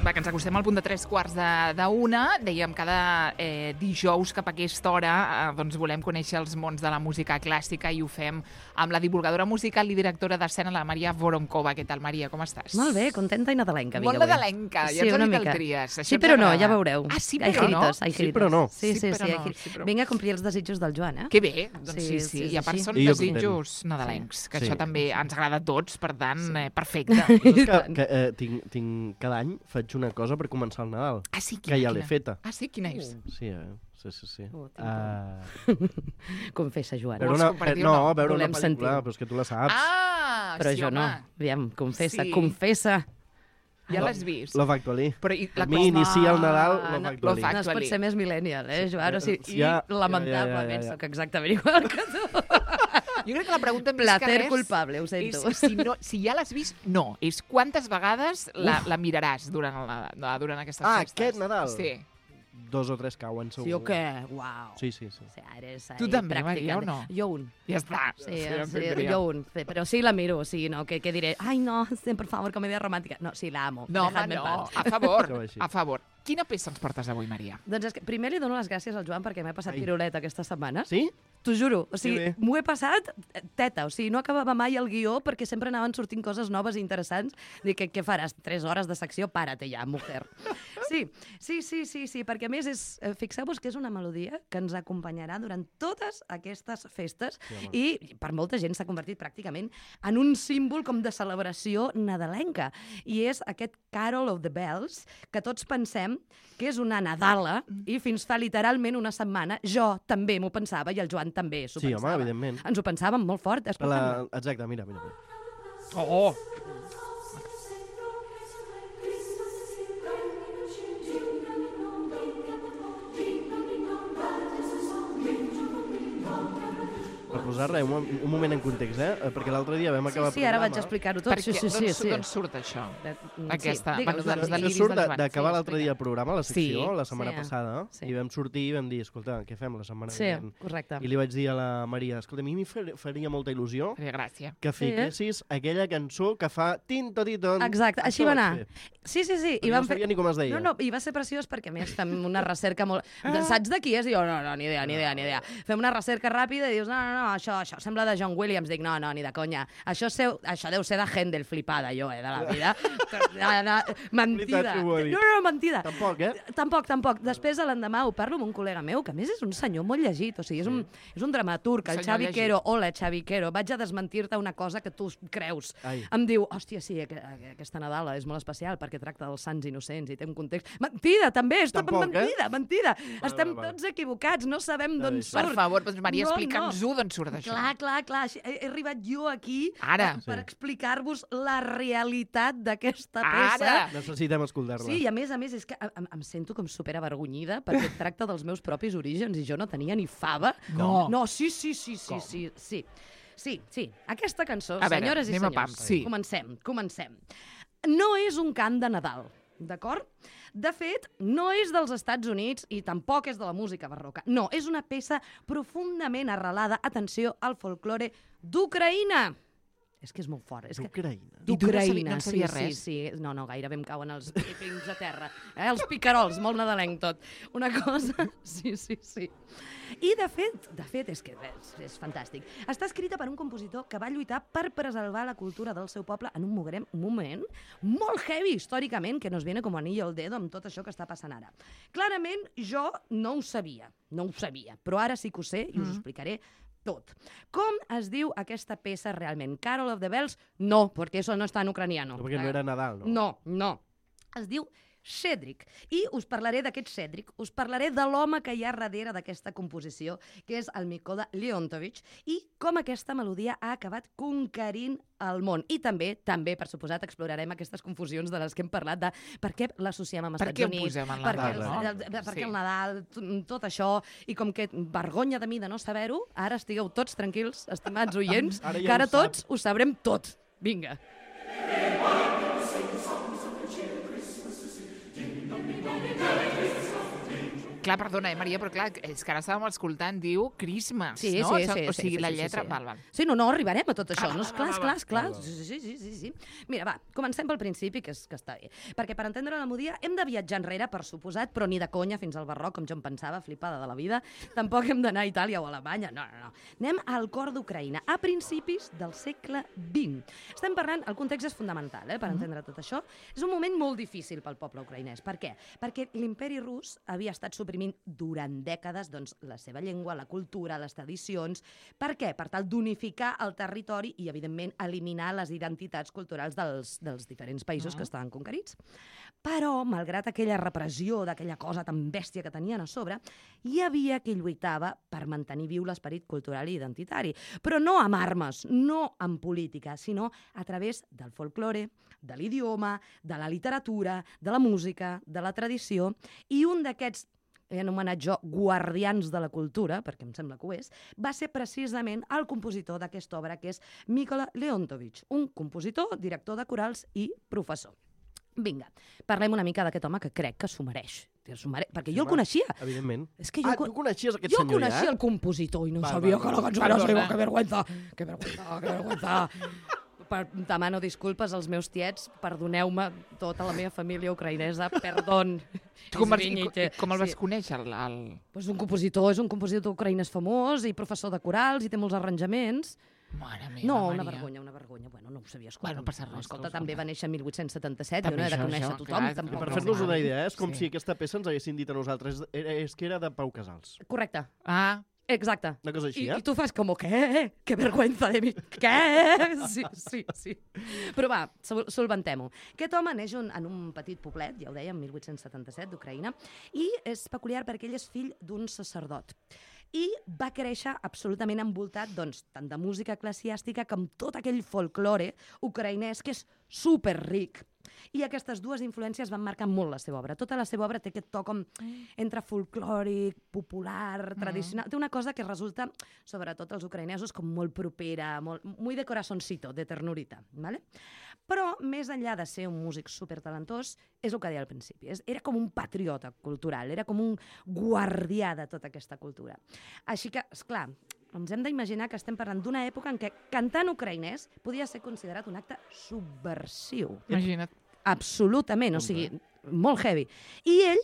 clar, que ens acostem al punt de 3:15 dèiem cada dijous cap a aquesta hora doncs volem conèixer els mons de la música clàssica i ho fem amb la divulgadora musical i directora d'escena, la Maria Voronkova. Què tal, Maria? Com estàs? Molt bé, contenta i nadalenca. Molt nadalenca, ja ens ha dit el Trias. Sí, però no, ja veureu. Ah, sí, però no? Sí, però no. Sí, vinga a complir els desitjos del Joan, Que bé, doncs sí. I a part són desitjos nadalencs, que això també ens agrada a tots, per tant, perfecte. Tinc cada any faig una cosa per començar el Nadal. Ah, sí? Que ja l'he feta. Ah, sí? Quina és? Sí. Confessa, Joan. No, veure una pel·lícula, sentir. però és que tu la saps. Ah, però sí, jo no. Aviam, confessa. Ja l'has vist? Love Actually. A mi inicia el Nadal Love Actually. No es pot ser més millennial, Joan? O sigui, lamentablement soc exactament igual que tu. Jo crec que la pregunta més Placer que res culpable, ho sento. Si ja l'has vist, no. És quantes vegades la miraràs durant aquestes festes. Aquest Nadal? Sí. 2 o 3 cauen, segur. Sí o què? Uau. Sí. Tu també, Maria, o no? Jo un. Ja està. Jo un. Però sí la miro, que diré, ai no, per favor, comedia romàntica. No, sí, la amo. No, home, no. A favor. Quina peça ens portes avui, Maria? Doncs és que primer li dono les gràcies al Joan perquè m'he passat piruleta aquesta setmana. Sí? T'ho juro. O sigui, m'ho he passat teta. O sigui, no acabava mai el guió perquè sempre anaven sortint coses noves i interessants. Dic, què faràs? 3 hores de secció? Párate ja, mujer. Sí, perquè a més fixeu-vos que és una melodia que ens acompanyarà durant totes aquestes festes i per molta gent s'ha convertit pràcticament en un símbol com de celebració nadalenca. I és aquest Carol of the Bells que tots pensem que és una Nadala i fins fa literalment una setmana jo també m'ho pensava i el Joan també s'ho pensava. Sí, home, evidentment. Ens ho pensàvem molt fort. Exacte, mira. Oh! Per posar-la un moment en context, perquè l'altre dia vam acabar el programa... Sí, ara vaig explicar-ho tot. Sí. D'on surt això? Aquesta, dels deliris del Joan. D'acabar l'altre dia el programa, la secció, la setmana passada, i vam sortir i vam dir, escolta, què fem la setmana vinent? Sí, correcte. I li vaig dir a la Maria, escolta, a mi faria molta il·lusió que fiquessis aquella cançó que fa tinto-tito... Exacte, així va anar. Sí. No sabia ni com es deia. No, i va ser preciós perquè, a més, fem una recerca molt... Saps de qui és? I jo, no, ni idea. Fem una recerca ràpida i dius, no, això sembla de John Williams. Dic, no, ni de conya. Això deu ser de Händel, flipada, jo, de la vida. Mentida. No, mentida. Tampoc. Després, l'endemà, ho parlo amb un col·lega meu, que a més és un senyor molt llegit, o sigui, és un dramaturg, el Xavi Quero. Hola, Xavi Quero. Vaig a desmentir-te una cosa que tu creus. Em diu, hòstia, sí, aquesta Nadala és molt especial perquè tracta dels sants innocents i té un context... Mentida, també, és tot mentida. Estem tots equivocats, no sabem d'on surt. Per favor, Maria, explica'ns-ho d'on surt això. Clar. He arribat jo aquí per explicar-vos la realitat d'aquesta peça. Necessitem escoltar-la. Sí, i a més, és que em sento com superavergonyida perquè tracta dels meus propis orígens i jo no tenia ni fava. No, sí. Sí, aquesta cançó, senyores i senyors, comencem. No és un cant de Nadal, d'acord? De fet, no és dels Estats Units i tampoc és de la música barroca. No, és una peça profundament arrelada, atenció, al folklore d'Ucraïna. És que és molt fort. D'Ucraïna? D'Ucraïna, no sabia res. Sí. No, gairebé em cauen els pipings a terra. Els picarols, molt nadalenc tot. Una cosa... Sí. I de fet, és que és fantàstic. Està escrita per un compositor que va lluitar per preservar la cultura del seu poble en un moment molt heavy històricament, que nos viene com anillo al dedo amb tot això que està passant ara. Clarament, jo no ho sabia, però ara sí que ho sé i us ho explicaré tot. Com es diu aquesta peça realment? Carol of the Bells? No, perquè això no està en ucraniano. Perquè no era Nadal, no? No. Es diu Cedric. I us parlaré d'aquest Cedric, us parlaré de l'home que hi ha darrere d'aquesta composició, que és el Mykola Leontovich, i com aquesta melodia ha acabat conquerint el món. I també, per suposat, explorarem aquestes confusions de les que hem parlat de per què l'associem amb Estats Units, per què el Nadal, tot això, i com que vergonya de mi de no saber-ho, ara estigueu tots tranquils, estimats oients, que ara tots ho sabrem tot. Vinga. Clar, perdona, Maria, però clar, és que ara estàvem escoltant, diu Christmas, no? O sigui, la lletra... Val. Sí, no, arribarem a tot això. Clar. Sí. Mira, va, comencem pel principi, que està bé. Perquè per entendre la melodia hem de viatjar enrere, per suposat, però ni de conya fins al barroc, com jo em pensava, flipada de la vida. Tampoc hem d'anar a Itàlia o a Alemanya, no. Anem al cor d'Ucraïna, a principis del segle XX. Estem parlant, el context és fundamental, per entendre tot això. És un moment molt difícil pel poble ucraïnès. Per què? Perquè l'imperi rus havia estat suprimint durant dècades la seva llengua, la cultura, les tradicions. Per què? Per tal d'unificar el territori i, evidentment, eliminar les identitats culturals dels diferents països que estaven conquerits. Però, malgrat aquella repressió d'aquella cosa tan bèstia que tenien a sobre, hi havia qui lluitava per mantenir viu l'esperit cultural i identitari. Però no amb armes, no amb política, sinó a través del folklore, de l'idioma, de la literatura, de la música, de la tradició, i un d'aquests, he anomenat jo guardians de la cultura, perquè em sembla que ho és, va ser precisament el compositor d'aquesta obra, que és Mykola Leontovich, un compositor, director de corals i professor. Vinga, parlem una mica d'aquest home que crec que s'ho mereix. Perquè jo el coneixia. Evidentment. Tu coneixies aquest senyor, ja? Jo coneixia el compositor i no sabia que la cançó era seva. Que vergüenza. Demano disculpes als meus tiets, perdoneu-me, tota la meva família ucraïnesa, perdón. Com el vas conèixer? Un compositor ucraïnès famós i professor de corals i té molts arranjaments. Mare meva, no, Maria. Una vergonya. Bueno, no ho sabia. Escolta, no passa res. Escolta, també va néixer en 1877, jo no he de conèixer tothom. Per fer-nos una idea, és com si aquesta peça ens haguessin dit a nosaltres, és que era de Pau Casals. Correcte. Ah, exacte. Una cosa així, I tu fas com, ¿qué? Que vergüenza de mi. Què? Sí. Però va, solventem-ho. Aquest home neix en un petit poblet, ja ho deia, en 1877, d'Ucraïna, i és peculiar perquè ell és fill d'un sacerdot. I va créixer absolutament envoltat tant de música eclesiàstica com tot aquell folklore ucraïnès que és superric. I aquestes dues influències van marcar molt la seva obra. Tota la seva obra té aquest to com entre folclòric, popular, tradicional. Té una cosa que resulta, sobretot als ucraïnesos, com molt propera, muy de corazoncito, de ternurita. ¿Vale? Però, més enllà de ser un músic supertalentós, és el que deia al principi. Era com un patriota cultural, era com un guardià de tota aquesta cultura. Així que, esclar, ens hem d'imaginar que estem parlant d'una època en què cantar en ucraïnès podia ser considerat un acte subversiu. Imagina't. Absolutament, o sigui, molt heavy. I ell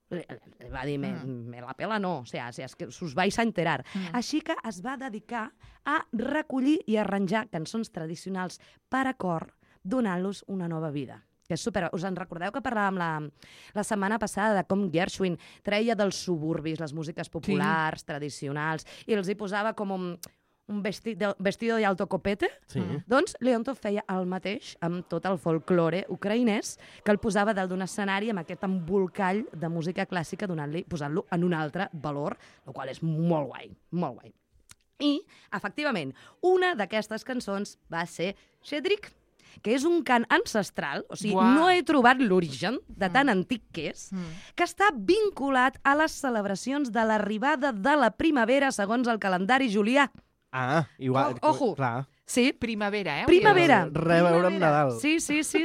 va dir, me la pela no, o sea, es que us vais a enterar. Així que es va dedicar a recollir i arranjar cançons tradicionals per a cor, donant-los una nova vida. Que és super... Us en recordeu que parlàvem la setmana passada de com Gershwin treia dels suburbis les músiques populars, tradicionals, i els hi posava com un vestido de alto copete? Sí. Doncs Leontov feia el mateix amb tot el folklore ucraïnès, que el posava dalt d'un escenari amb aquest embolcall de música clàssica, posant-lo en un altre valor, el qual és molt guai, molt guai. I, efectivament, una d'aquestes cançons va ser Shchedrik, que és un cant ancestral, o sigui, no he trobat l'origen de tan antic que és, que està vinculat a les celebracions de l'arribada de la primavera segons el calendari julià. Ah, igual, Ojo. Clar. Sí. Primavera, eh? Primavera. Reveure amb Nadal. Sí.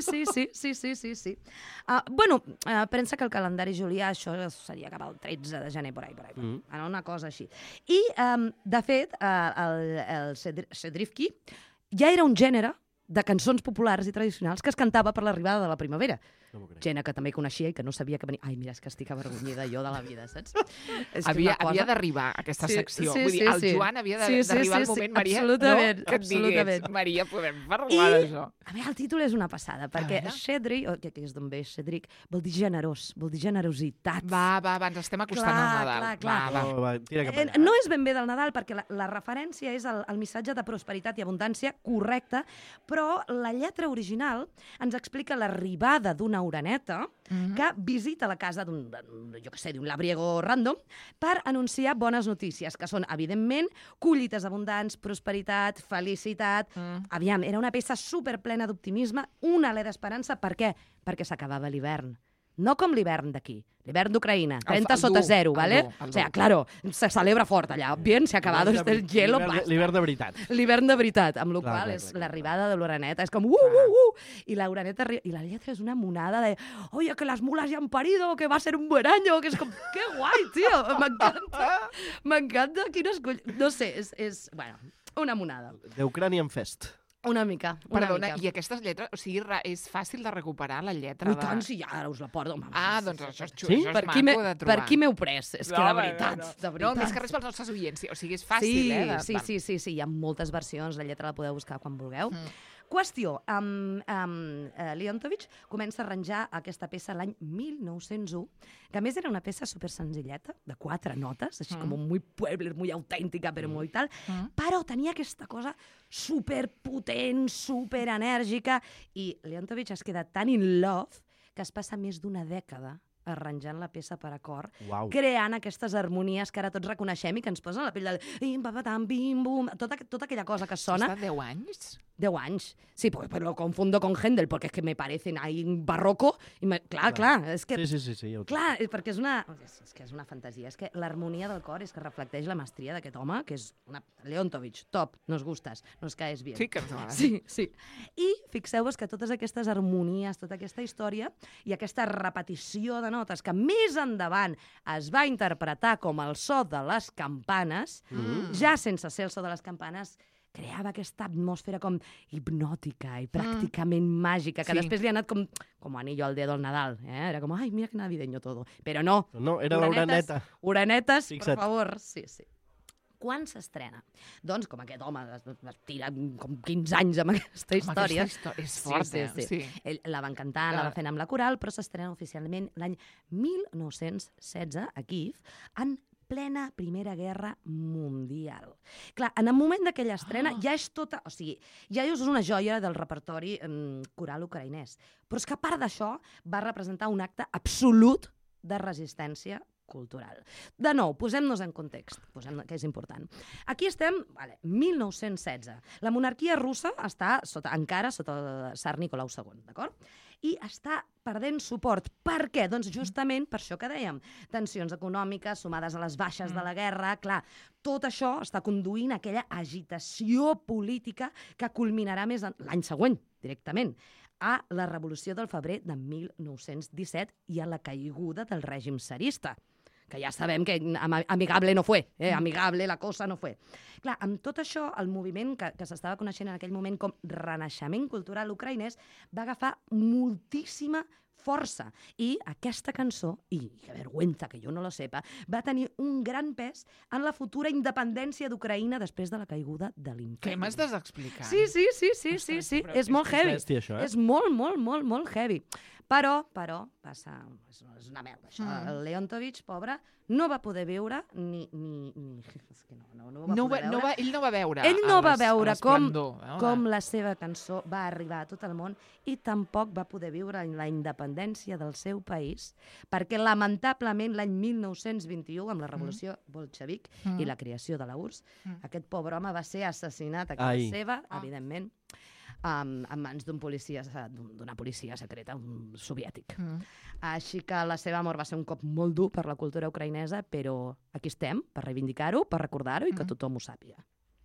Pensa que el calendari julià, això seria cap al 13 de gener, por ahí. Una cosa així. I, de fet, el Shchedrivki ja era un gènere de cançons populars i tradicionals que es cantava per l'arribada de la primavera. Gent que també coneixia i que no sabia que venia. Ai, mira, és que estic avergonyida jo de la vida, saps? Havia d'arribar aquesta secció. Vull dir, el Joan havia d'arribar al moment, Maria, absolutament, que et digués, Maria, podem parlar d'això. A veure, el títol és una passada, perquè Shchedrik, que és d'on ve Shchedrik, vol dir generós, vol dir generositat. Va, ens estem acostant al Nadal. Clar. Tira cap allà. No és ben bé del Nadal, perquè la referència és el missatge de prosperitat i abundància correcte, però la lletra original ens explica l'arribada d'una oreneta que visita la casa d'un labriego random per anunciar bones notícies, que són, evidentment, collites abundants, prosperitat, felicitat. Aviam, era una peça superplena d'optimisme, un alè d'esperança. Per què? Perquè s'acabava l'hivern. no com l'hivern d'aquí, l'hivern d'Ucraïna, 30 sota 0, ¿vale? O sea, claro, se celebra fort allà. Bien, se ha acabado el hielo, basta. L'hivern de veritat. L'hivern de veritat, amb la qual és l'arribada de l'oreneta. És com, i la oreneta arriba, i la lletra és una monada de, oye, que las mulas ya han parido, que va a ser un buen año, que és com, que guai, tio, m'encanta, quines collons, no sé, és, bueno, una monada. D'Ucranian Fest. Una mica. Perdona, i aquestes lletres, o sigui, és fàcil de recuperar la lletra? I tant, si ja ara us la porto. Doncs això és xulo, això és maco de trobar. Per qui m'heu pres? És que de veritat, de veritat. No, més que res pels nostres oients, o sigui, és fàcil, Sí, hi ha moltes versions, la lletra la podeu buscar quan vulgueu. Qüestió, Leontovich comença a arranjar aquesta peça l'any 1901, que a més era una peça super senzilleta, de 4 notes, així com muy puebler, muy autèntica, però muy tal, però tenia aquesta cosa superpotent, superenèrgica, i Leontovich es queda tan in love que es passa més d'1 dècada arranjant la peça per a cor, creant aquestes harmonies que ara tots reconeixem i que ens posen a la pell del bim-pa-pa-tam, bim-bum, tota aquella cosa que sona. Està 10 anys? 10 anys. Sí, pues lo confundo con Händel, porque es que me parecen ahí barroco. Clar, és que... Sí. Clar, perquè és una fantasia. És que l'harmonia del cor és que reflecteix la mestria d'aquest home, que és una Leontovich, top, nos gustes, nos caes bien. Sí que ens agrada. Sí. I fixeu-vos que totes aquestes harmonies, tota aquesta història i aquesta repetició de notes que més endavant es va interpretar com el so de les campanes, ja sense ser el so de les campanes, creava aquesta atmosfera com hipnòtica i pràcticament màgica, que després li ha anat com anillo al dedo al Nadal. Era com, ai, mira que navideño todo. Però no. No, era l'oreneta. Orenetes, per favor. Sí. Quan s'estrena? Doncs, com aquest home es tira com 15 anys amb aquesta història. Aquesta història és forta, sí. Ell la van cantar, la va fer amb la coral, però s'estrena oficialment l'any 1916 a Kíev, en plena Primera Guerra Mundial. Clar, en el moment d'aquella estrena ja és tota... O sigui, ja és una joia del repertori coral ucraïnès. Però és que a part d'això va representar un acte absolut de resistència cultural. De nou, posem-nos en context, que és important. Aquí estem, 1916. La monarquia russa està encara sota el tsar Nicolau II, d'acord? I està perdent suport. Per què? Doncs justament per això que dèiem. Tensions econòmiques sumades a les baixes de la guerra. Clar, tot això està conduint a aquella agitació política que culminarà més l'any següent, directament, a la Revolució del Febrer de 1917 i a la caiguda del règim tsarista, que ja sabem que amigable no fue, amigable la cosa no fue. Clar, amb tot això, el moviment que s'estava coneixent en aquell moment com renaixement cultural ucraïnès va agafar moltíssima força. I aquesta cançó, i que vergüenza que jo no lo sepa, va tenir un gran pes en la futura independència d'Ucraïna després de la caiguda de l'imperi. Què m'estàs explicant? Sí. És molt heavy. És molt heavy. Però passa... És una merda, això. El Leontovich, pobre, no va poder veure ni... És que no va poder veure. Ell no va veure. Ell no va veure com la seva cançó va arribar a tot el món i tampoc va poder viure la independència del seu país, perquè lamentablement l'any 1921, amb la revolució bolxevic i la creació de la URSS, aquest pobre home va ser assassinat a casa seva, evidentment, en mans d'una policia secreta, un soviètic. Així que la seva mort va ser un cop molt dur per la cultura ucraïnesa, però aquí estem per reivindicar-ho, per recordar-ho i que tothom ho sàpiga.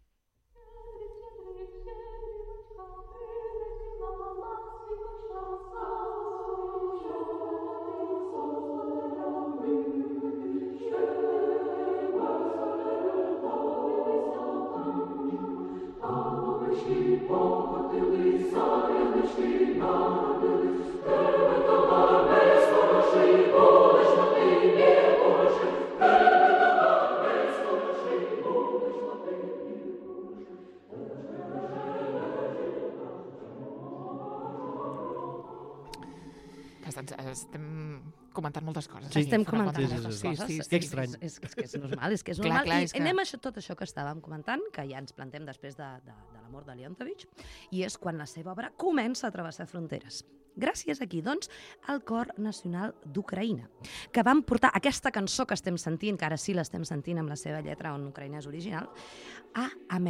Estem comentant moltes coses. Sí, estem comentant moltes coses. Sí. Que estrany. És que és normal, és normal. I anem a tot això que estàvem comentant, que ja ens plantem després de la mort de Leontovich, i és quan la seva obra comença a travessar fronteres. Gràcies aquí, doncs, al Cor Nacional d'Ucraïna, que van portar aquesta cançó que estem sentint, que ara sí l'estem sentint amb la seva lletra en ucraïnès original, a Amèrica.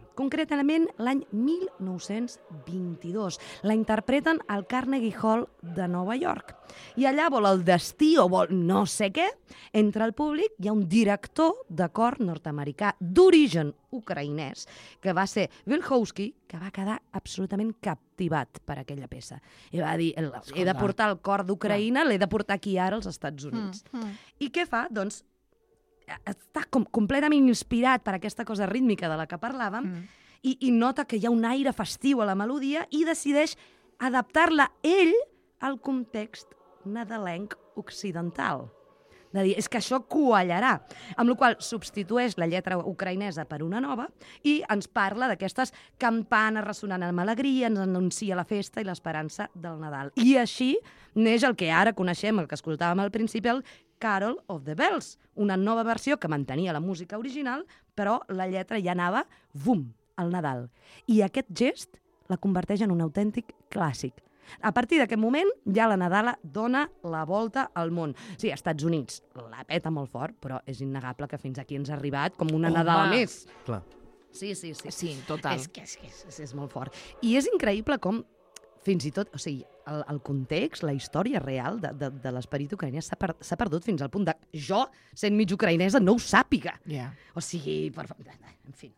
concretament l'any 1922. La interpreten al Carnegie Hall de Nova York. I allà vol el destí o vol no sé què, entre el públic hi ha un director de cor nord-americà d'origen ucraïnès, que va ser Wilkowski, que va quedar absolutament captivat per aquella peça. I va dir, he de portar el cor d'Ucraïna, l'he de portar aquí ara als Estats Units. I què fa? Doncs està completament inspirat per aquesta cosa rítmica de la que parlàvem i nota que hi ha un aire festiu a la melodia i decideix adaptar-la ell al context nadalenc occidental. De dir, és que això quallarà. Amb la qual cosa substitueix la lletra ucraïnesa per una nova i ens parla d'aquestes campanes ressonant amb alegria, ens anuncia la festa i l'esperança del Nadal. I així neix el que ara coneixem, el que escoltàvem al principi, el Carol of the Bells, una nova versió que mantenia la música original, però la lletra ja anava, bum, al Nadal. I aquest gest la converteix en un autèntic clàssic. A partir d'aquest moment, ja la Nadala dona la volta al món. Sí, als Estats Units la peta molt fort, però és innegable que fins aquí ens ha arribat com una Nadala més. Clar. Sí. Sí, total. És molt fort. I és increïble com, fins i tot, o sigui, el context, la història real de l'esperit ucraïnès s'ha perdut fins al punt de jo, sent mig ucraïnesa, no ho sàpiga. O sigui, en fi.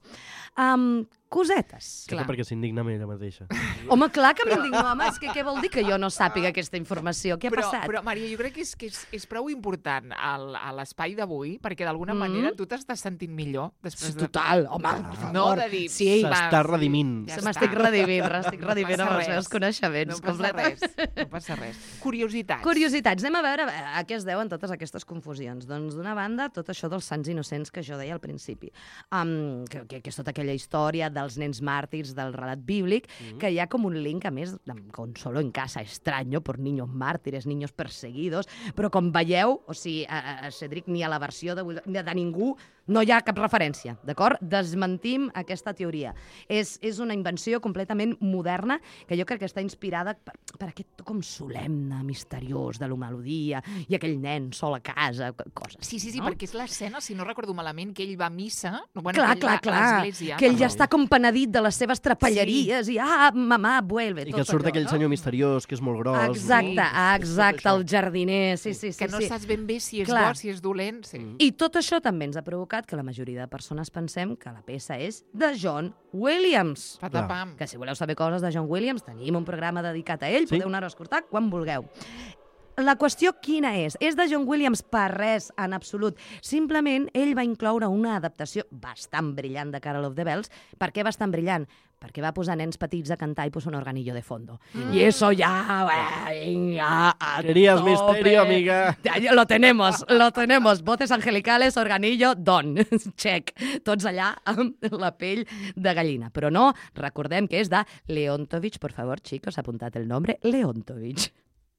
Cosetes. Clar. Perquè s'indigna amb ella mateixa. Home, clar que m'indigno, home. És que què vol dir que jo no sàpiga aquesta informació? Què ha passat? Però, Maria, jo crec que és prou important a l'espai d'avui, perquè d'alguna manera tu t'estàs sentint millor després de... Total, home, per favor. No, de dir... Sí, s'està redimint. M'estic redimint amb els meus coneixements. No passa res. Curiositats. Anem a veure a què es deuen totes aquestes confusions. Doncs, d'una banda, tot això dels sants innocents que jo deia al principi, que és tota aquella història dels nens màrtirs del relat bíblic, que hi ha com un link, a més, con solo en casa extraño, por niños mártires, niños perseguidos, però com veieu, o sigui, a Cedric ni a la versió de ningú no hi ha cap referència, d'acord? Desmentim aquesta teoria. És una invenció completament moderna que jo crec que està inspirada per aquest to com solemne, misteriós de la melodia i aquell nen sol a casa, coses. Sí, perquè és l'escena, si no recordo malament, que ell va a missa, clar, a l'església. Que ell ja està com penedit de les seves trapelleries i, mamà, vuelve. I que surt aquell senyor misteriós, que és molt gros. Exacte, el jardiner, sí. Que no saps ben bé si és bo, si és dolent. I tot això també ens ha provocat que la majoria de persones pensem que la peça és de John Williams. Patapam. Que si voleu saber coses de John Williams, tenim un programa dedicat a ell, podeu anar a escoltar quan vulgueu. La qüestió quina és? És de John Williams per res, en absolut. Simplement, ell va incloure una adaptació bastant brillant de Carol of the Bells. Per què bastant brillant? Perquè va posar nens petits a cantar i posar un organillo de fondo. Y eso ya, venga, a Querías tope. misterio, amiga. Lo tenemos. Voces angelicales, organillo, don. Check. Tots allà amb la pell de gallina. Però no, recordem que és de Leontovich. Por favor, chicos, apuntad el nombre. Leontovich.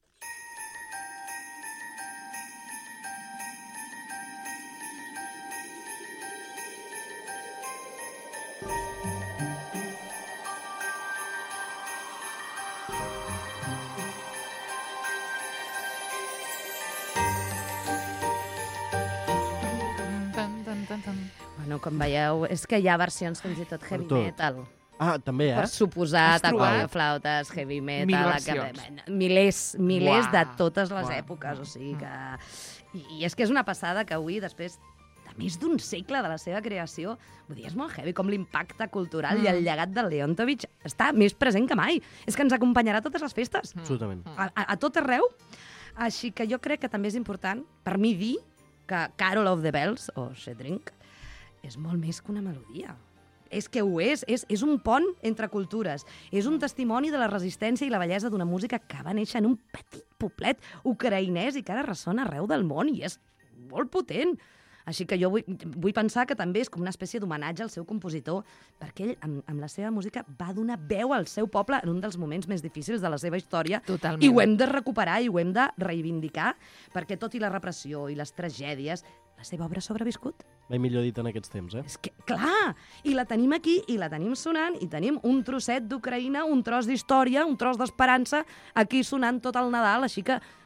Bueno, com veieu, és que hi ha versions fins i tot heavy metal. També, Per suposat, flautes, heavy metal... Milers de totes les èpoques, o sigui que... I és que és una passada que avui, després de més d'un segle de la seva creació, vull dir, és molt heavy, com l'impacte cultural i el llegat del Leontovich està més present que mai. És que ens acompanyarà a totes les festes. Absolutament. A tot arreu. Així que jo crec que també és important, per mi, dir que Carol of the Bells, o Cedric, és molt més que una melodia. És que ho és un pont entre cultures. És un testimoni de la resistència i la bellesa d'una música que va néixer en un petit poblet ucraïnès i que ara ressona arreu del món i és molt potent. Així que jo vull pensar que també és com una espècie d'homenatge al seu compositor, perquè ell, amb la seva música, va donar veu al seu poble en un dels moments més difícils de la seva història. Totalment. I ho hem de recuperar i ho hem de reivindicar, perquè tot i la repressió i les tragèdies, la seva obra ha sobreviscut. Mai millor dit en aquests temps, És que, clar, i la tenim aquí, i la tenim sonant, i tenim un trosset d'Ucraïna, un tros d'història, un tros d'esperança, aquí sonant tot el Nadal, així que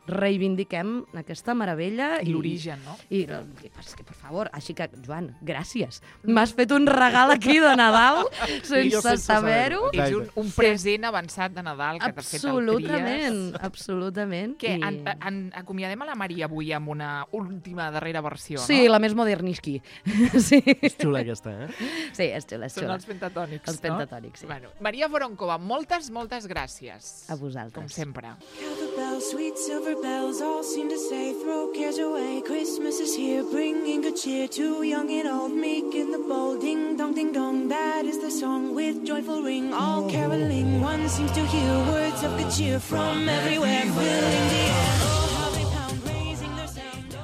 reivindiquem aquesta meravella. I l'origen, no? I és que, per favor, així que, Joan, gràcies. M'has fet un regal aquí de Nadal sense saber-ho. És un present avançat de Nadal que t'has fet el tries. Absolutament. Què, acomiadem a la Maria avui amb una última darrera versió, no? Sí, la més modernisqui. Sí. És xula aquesta, Sí, és xula, és xula. Són els pentatònics, Els pentatònics, sí. Bueno, Maria Voronkova, moltes gràcies. A vosaltres. Com sempre. Bells, sweet silver bells, all seem to say, throw cares away. Christmas is here, bringing good cheer to young and old, meek and the bold. Ding dong, that is the song with joyful ring. All caroling, one seems to hear words of good cheer from everywhere, filling the air. Oh, how they pound, raising their sound.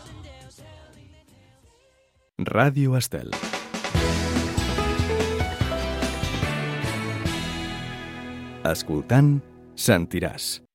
Ràdio Estel. Escoltant, sentiràs.